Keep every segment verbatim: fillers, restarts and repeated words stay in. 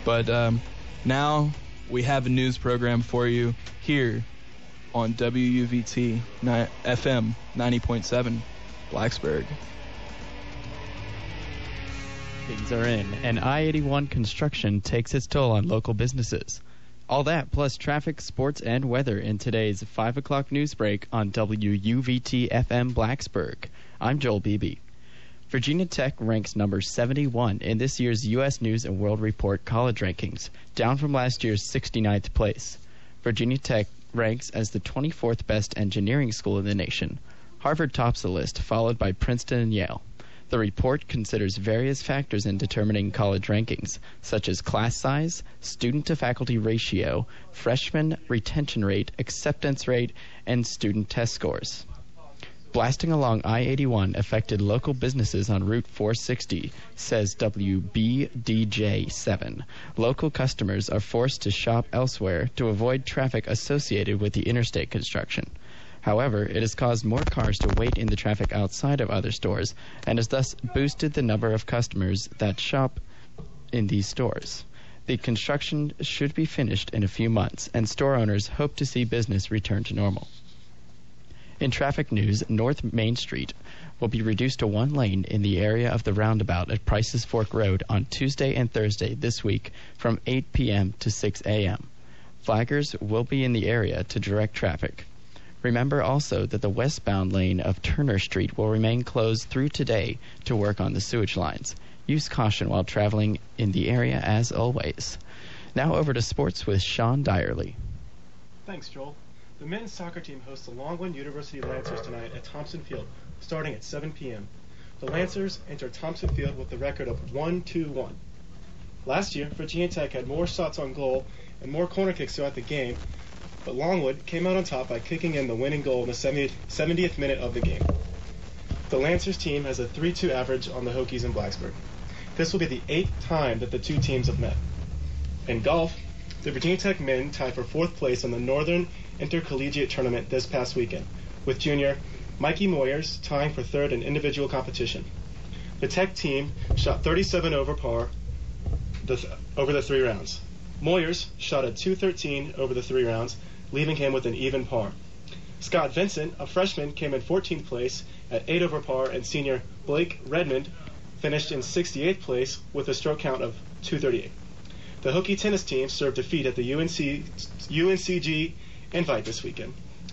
But um, now we have a news program for you here on W U V T F M ninety point seven Blacksburg. Things are in, and I eighty-one construction takes its toll on local businesses. All that plus traffic, sports, and weather in today's five o'clock news break on W U V T F M Blacksburg. I'm Joel Beebe. Virginia Tech ranks number seventy-one in this year's U S News and World Report college rankings, down from last year's sixty-ninth place. Virginia Tech ranks as the twenty-fourth best engineering school in the nation. Harvard tops the list, followed by Princeton and Yale. The report considers various factors in determining college rankings, such as class size, student-to-faculty ratio, freshman retention rate, acceptance rate, and student test scores. Blasting along I eighty-one affected local businesses on Route four sixty, says W B D J seven. Local customers are forced to shop elsewhere to avoid traffic associated with the interstate construction. However, it has caused more cars to wait in the traffic outside of other stores and has thus boosted the number of customers that shop in these stores. The construction should be finished in a few months, and store owners hope to see business return to normal. In traffic news, North Main Street will be reduced to one lane in the area of the roundabout at Price's Fork Road on Tuesday and Thursday this week from eight p.m. to six a.m. Flaggers will be in the area to direct traffic. Remember also that the westbound lane of Turner Street will remain closed through today to work on the sewage lines. Use caution while traveling in the area as always. Now over to sports with Sean Dyerly. Thanks, Joel. The men's soccer team hosts the Longwood University Lancers tonight at Thompson Field, starting at seven p.m. The Lancers enter Thompson Field with the record of one two one. Last year, Virginia Tech had more shots on goal and more corner kicks throughout the game, but Longwood came out on top by kicking in the winning goal in the seventieth minute of the game. The Lancers team has a three two average on the Hokies in Blacksburg. This will be the eighth time that the two teams have met. In golf, the Virginia Tech men tied for fourth place in the Northern Intercollegiate Tournament this past weekend, with junior Mikey Moyers tying for third in individual competition. The Tech team shot thirty-seven over par the th- over the three rounds. Moyers shot a two thirteen over the three rounds, leaving him with an even par. Scott Vincent, a freshman, came in fourteenth place at eight over par, and senior Blake Redmond finished in sixty-eighth place with a stroke count of two thirty-eight. The Hokie tennis team served defeat at the U N C, U N C G Invite this weekend.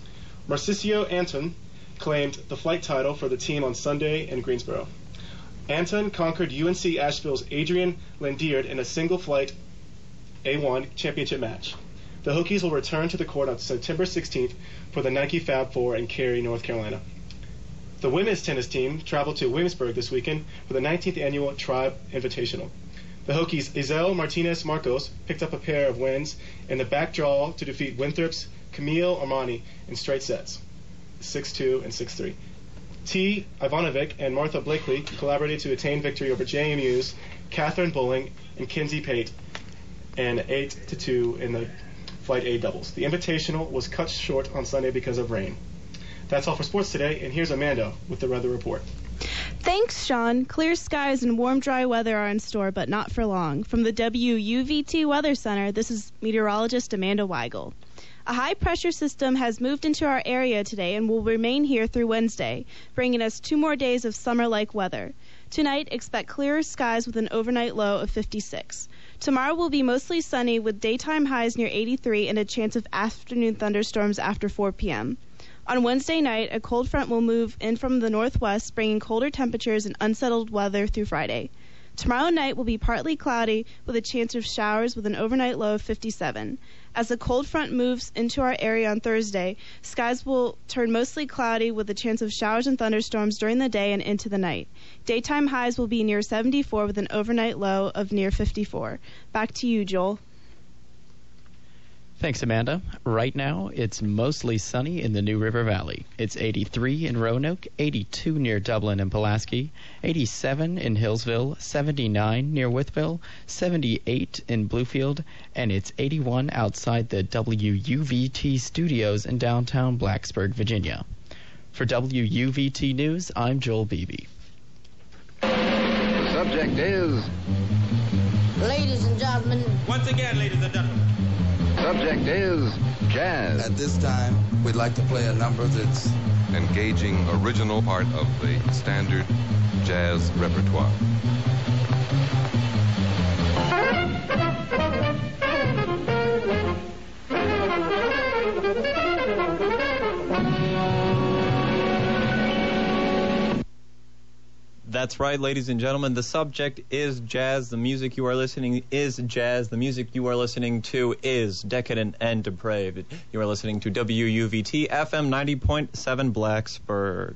Marcisio Anton claimed the flight title for the team on Sunday in Greensboro. Anton conquered U N C Asheville's Adrian Landiard in a single flight A one championship match. The Hokies will return to the court on September sixteenth for the Nike Fab Four in Cary, North Carolina. The women's tennis team traveled to Williamsburg this weekend for the nineteenth annual Tribe Invitational. The Hokies' Isel Martinez Marcos picked up a pair of wins in the back draw to defeat Winthrop's Camille Armani in straight sets, six two and six three. T. Ivanovic and Martha Blakely collaborated to attain victory over J M U's Catherine Bowling and Kinsey Pate and eight to two in the Flight A doubles. The Invitational was cut short on Sunday because of rain. That's all for sports today, and here's Amanda with the weather report. Thanks, Sean. Clear skies and warm, dry weather are in store, but not for long. From the W U V T Weather Center, this is meteorologist Amanda Weigel. A high-pressure system has moved into our area today and will remain here through Wednesday, bringing us two more days of summer-like weather. Tonight, expect clearer skies with an overnight low of fifty-six. Tomorrow will be mostly sunny with daytime highs near eighty-three and a chance of afternoon thunderstorms after four p.m. On Wednesday night, a cold front will move in from the northwest, bringing colder temperatures and unsettled weather through Friday. Tomorrow night will be partly cloudy with a chance of showers with an overnight low of fifty-seven. As the cold front moves into our area on Thursday, skies will turn mostly cloudy with a chance of showers and thunderstorms during the day and into the night. Daytime highs will be near seventy-four with an overnight low of near fifty-four. Back to you, Joel. Thanks, Amanda. Right now, it's mostly sunny in the New River Valley. It's eighty-three in Roanoke, eighty-two near Dublin and Pulaski, eighty-seven in Hillsville, seventy-nine near Wytheville, seventy-eight in Bluefield, and it's eighty-one outside the W U V T studios in downtown Blacksburg, Virginia. For W U V T News, I'm Joel Beebe. The subject is Ladies and gentlemen. Once again, ladies and gentlemen. Subject is jazz. At this time, we'd like to play a number that's engaging, original part of the standard jazz repertoire. That's right, ladies and gentlemen. The subject is jazz. The music you are listening is jazz. The music you are listening to is decadent and depraved. You are listening to W U V T F M ninety point seven Blacksburg.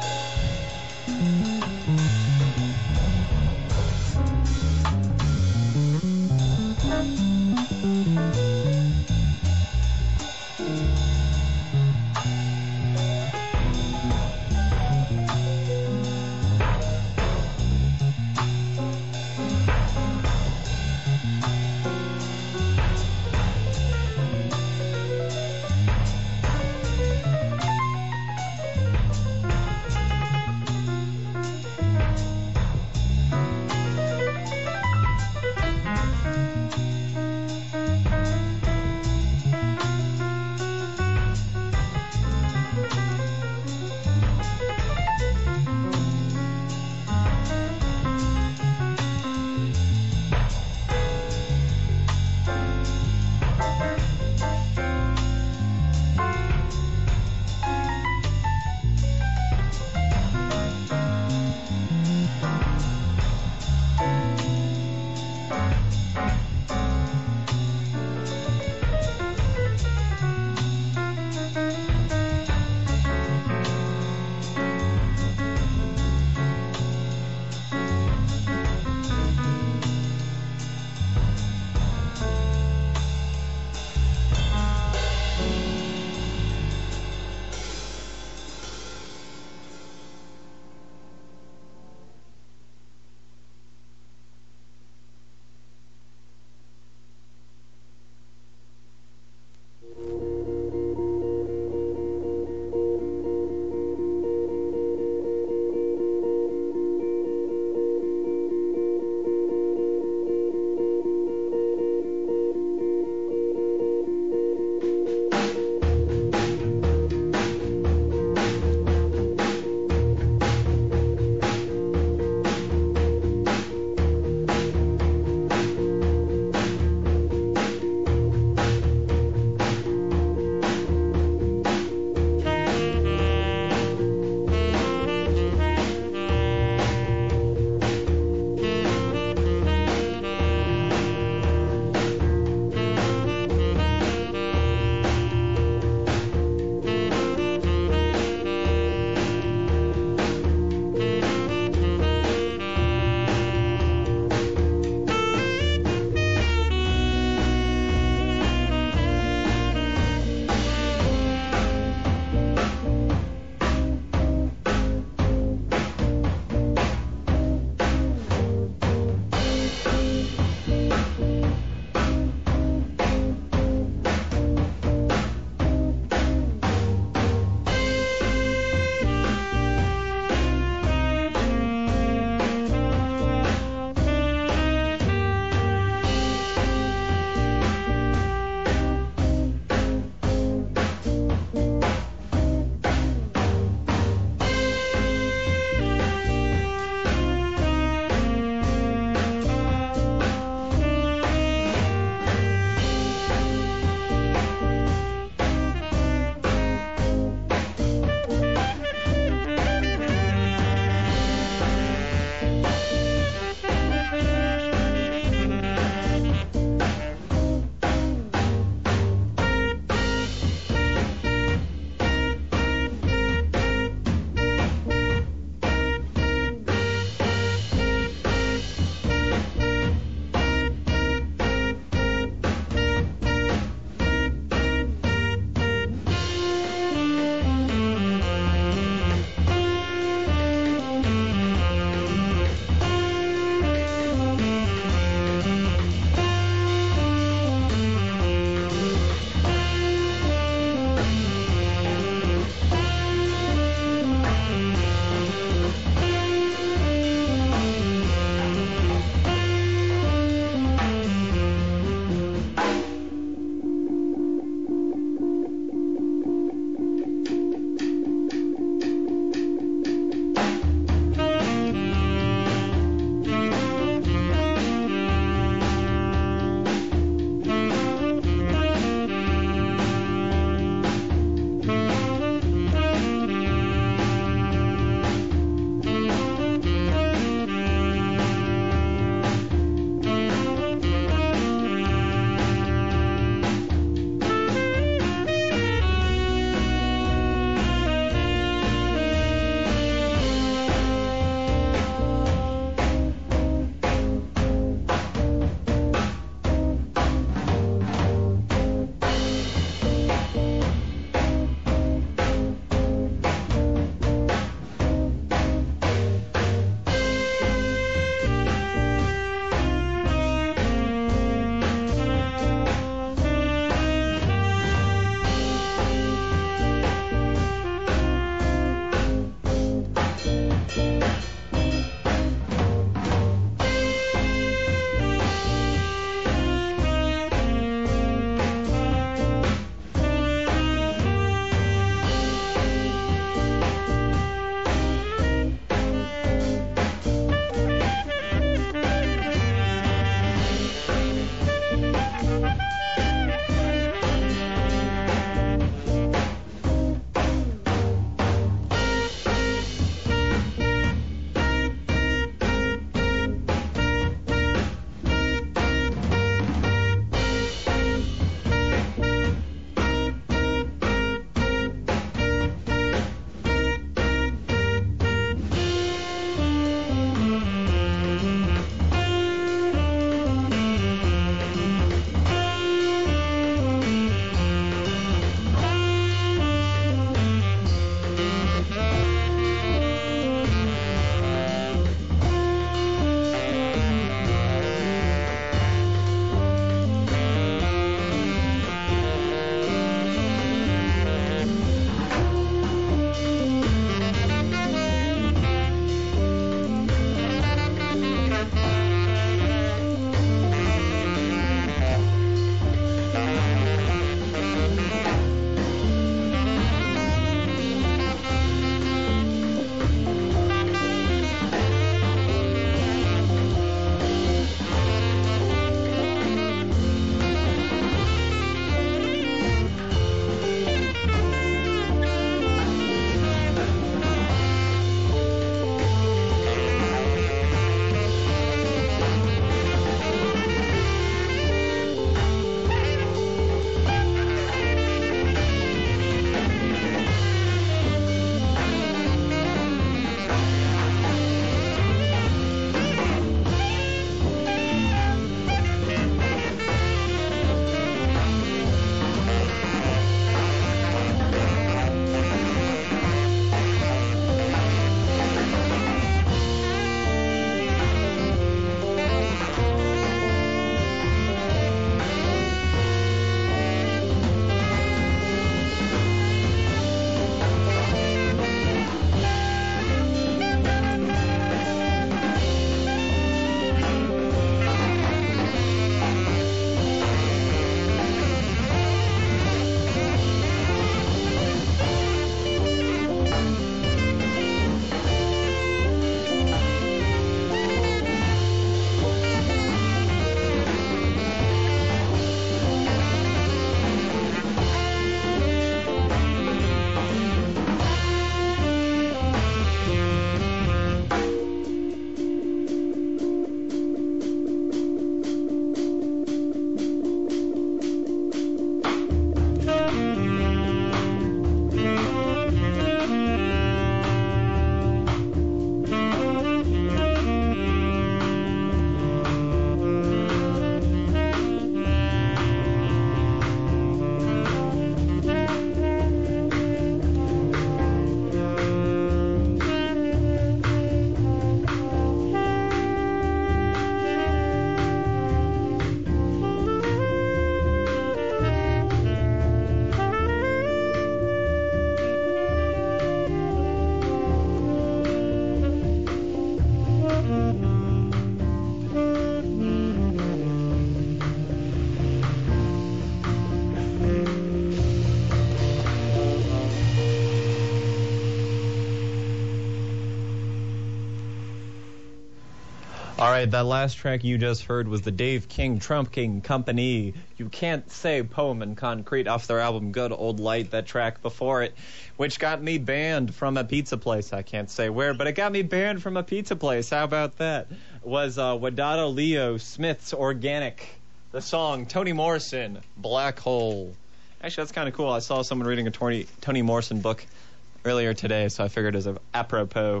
right, that last track you just heard was the Dave King Trump King Company. You Can't Say Poem and Concrete off their album Good Old Light, that track before it, which got me banned from a pizza place. I can't say where, but it got me banned from a pizza place. How about that? Was uh, Wadada Leo Smith's Organic, the song Toni Morrison, Black Hole. Actually, that's kind of cool. I saw someone reading a Toni, Toni Morrison book earlier today, so I figured it was apropos.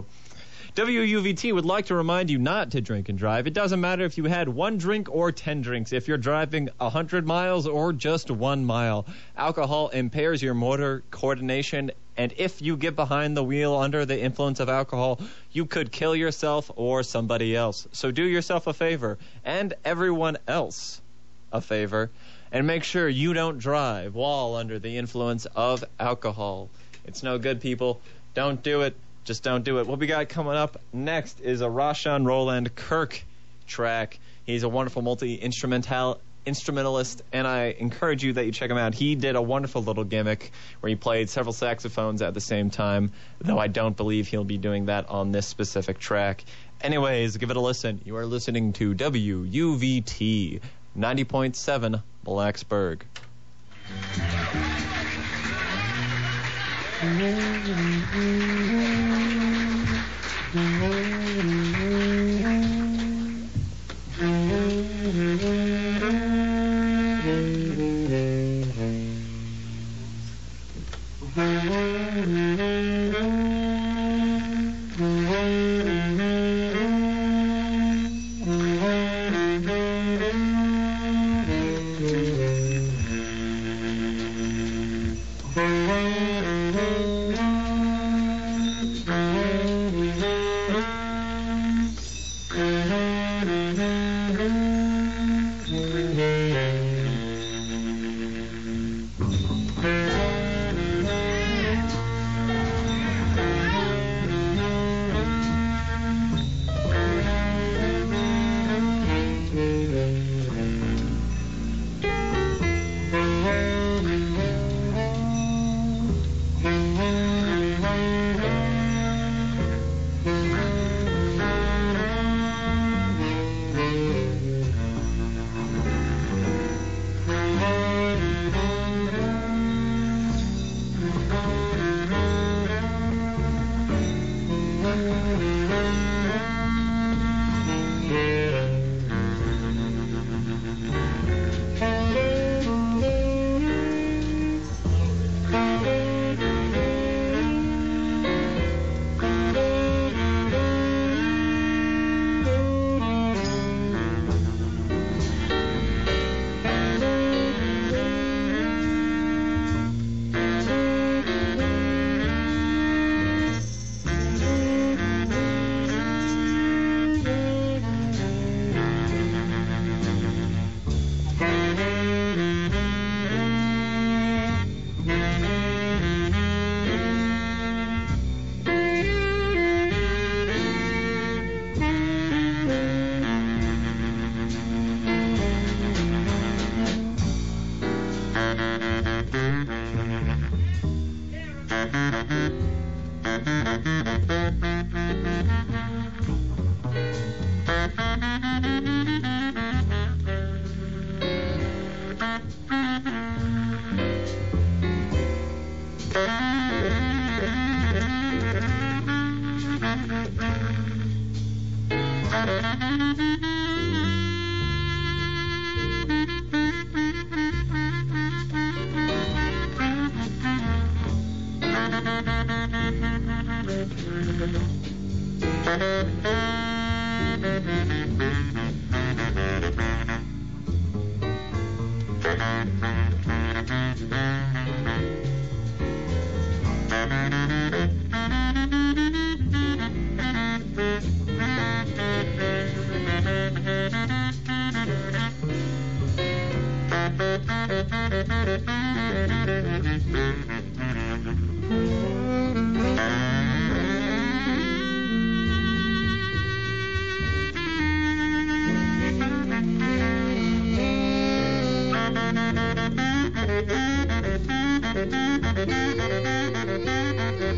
W U V T would like to remind you not to drink and drive. It doesn't matter if you had one drink or ten drinks, if you're driving one hundred miles or just one mile. Alcohol impairs your motor coordination, and if you get behind the wheel under the influence of alcohol, you could kill yourself or somebody else. So do yourself a favor, and everyone else a favor, and make sure you don't drive while under the influence of alcohol. It's no good, people. Don't do it. Just don't do it. What we got coming up next is a Rashawn Roland Kirk track. He's a wonderful multi-instrumental instrumentalist, and I encourage you that you check him out. He did a wonderful little gimmick where he played several saxophones at the same time, though I don't believe he'll be doing that on this specific track. Anyways, give it a listen. You are listening to W U V T ninety point seven Blacksburg.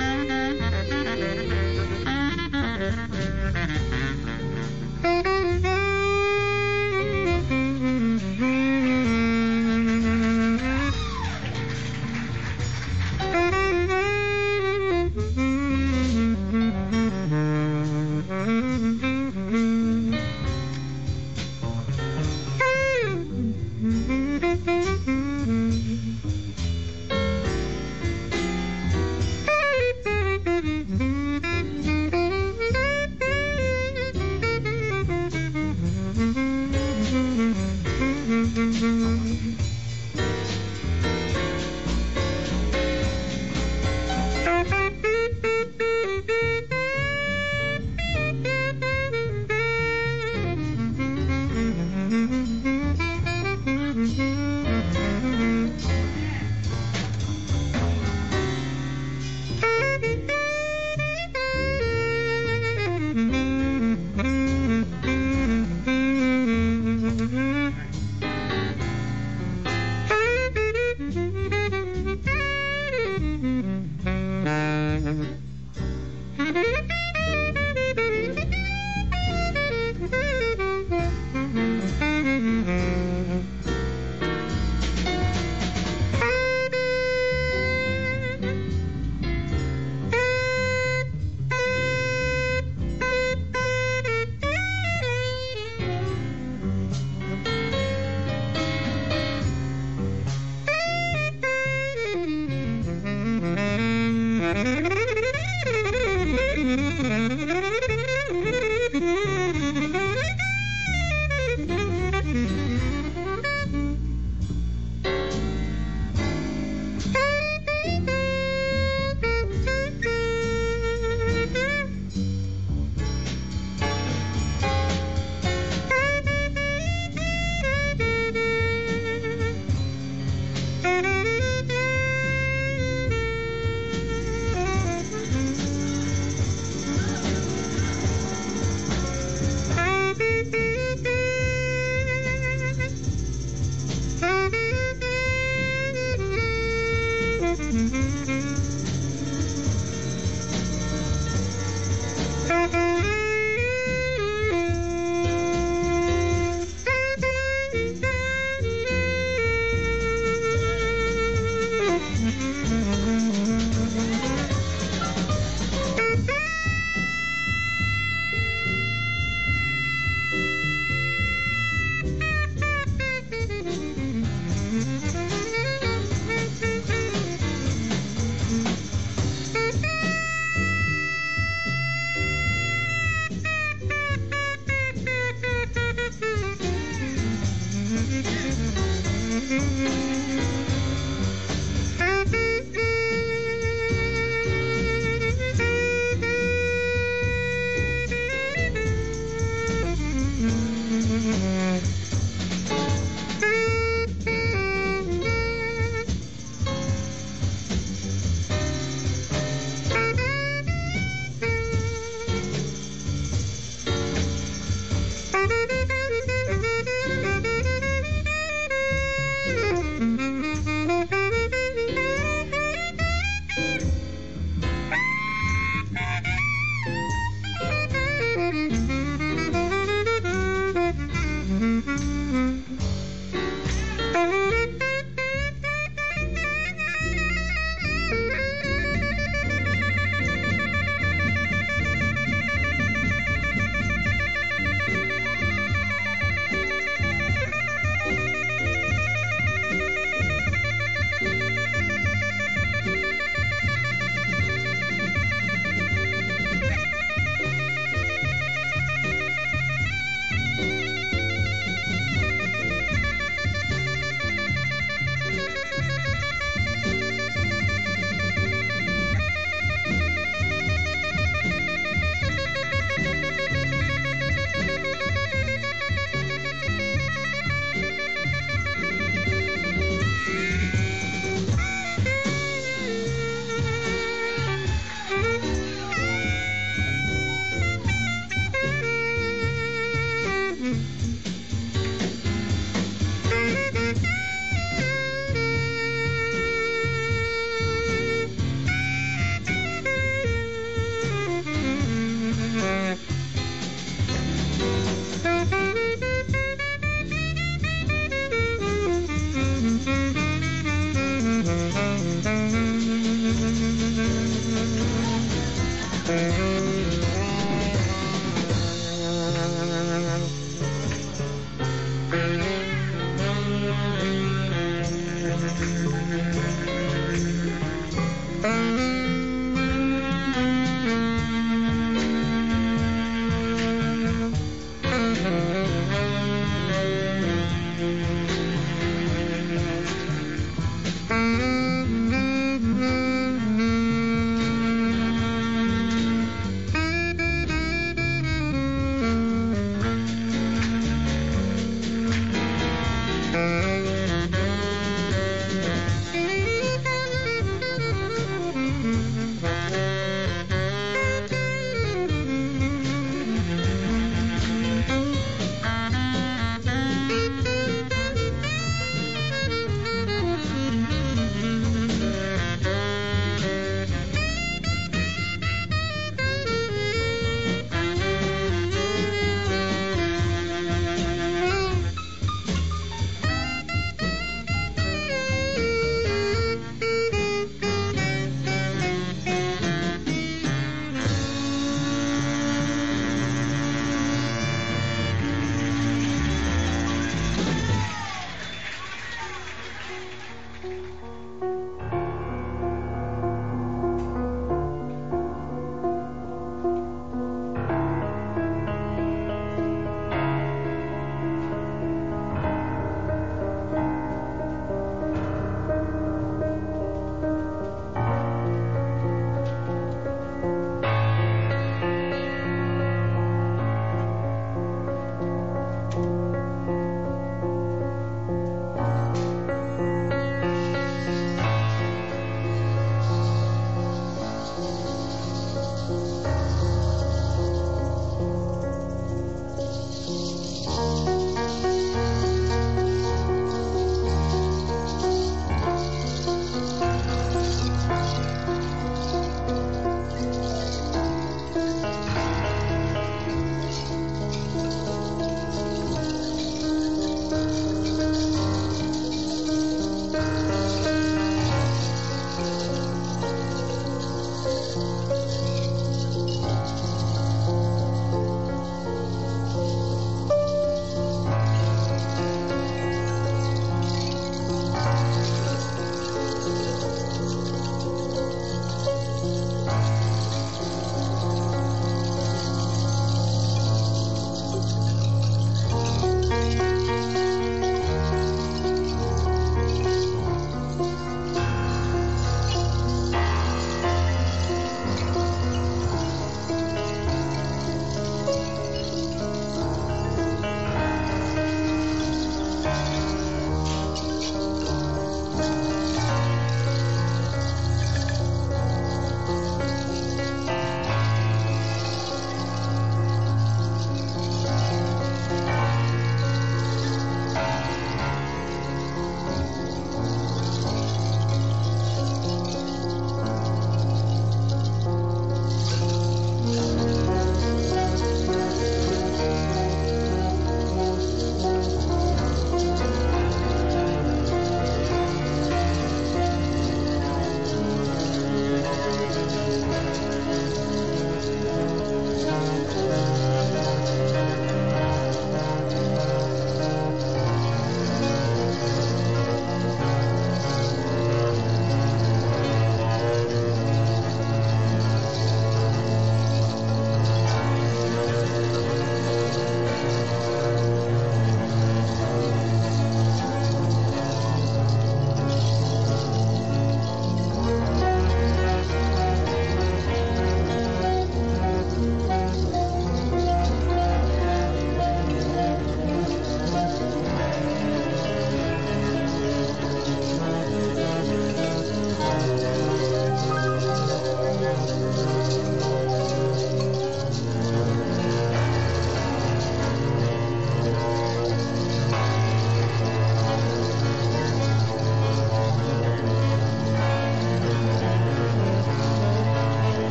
Thank you.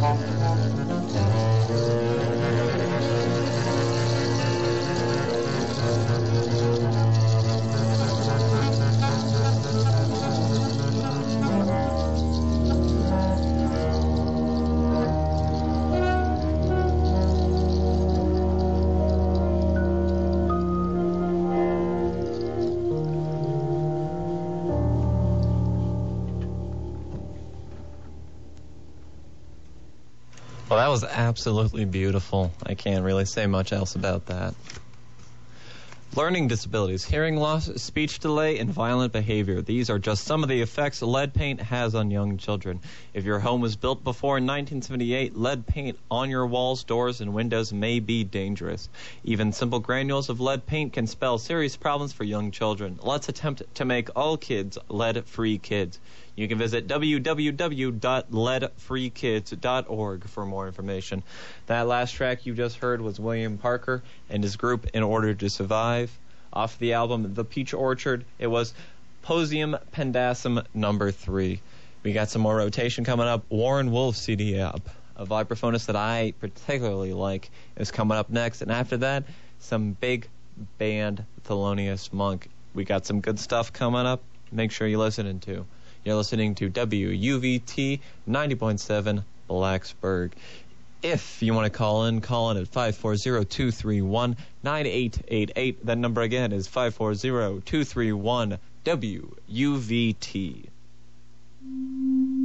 Well, that was absolutely beautiful. I can't really say much else about that. Learning disabilities, hearing loss, speech delay, and violent behavior. These are just some of the effects lead paint has on young children. If your home was built before nineteen seventy-eight, lead paint on your walls, doors, and windows may be dangerous. Even simple granules of lead paint can spell serious problems for young children. Let's attempt to make all kids lead-free kids. You can visit w w w dot lead free kids dot org for more information. That last track you just heard was William Parker and his group In Order to Survive. Off the album The Peach Orchard, it was Posium Pendacem number three. We got some more rotation coming up. Warren Wolf C D up. A vibraphonist that I particularly like is coming up next. And after that, some big band Thelonious Monk. We got some good stuff coming up. Make sure you're listening to. You're listening to W U V T ninety point seven Blacksburg. If you want to call in, call in at five four zero, two three one, nine eight eight eight. That number again is five four zero, two three one, W U V T.